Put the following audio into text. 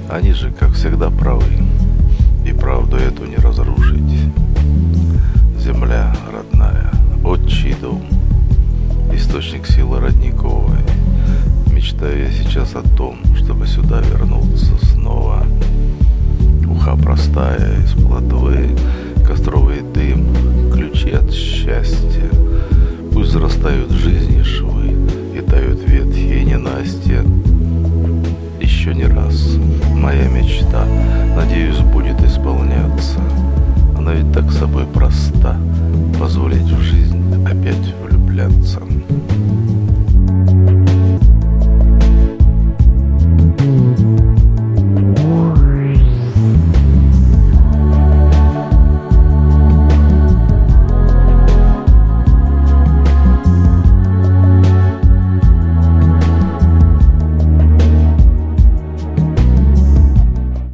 Они же, как всегда, правы, и правду эту не разрушить. Земля родная, отчий дом, источник силы родниковой. Мечтаю я сейчас о том, чтобы сюда вернуться снова. Уха простая из плотвы, костровый дым, ключи от счастья. Пусть зарастают в жизни швы и тают ветхие ненастья. Еще не раз моя мечта, надеюсь, будет исполняться. Она ведь так собой проста, позволить в жизнь опять влюбляться.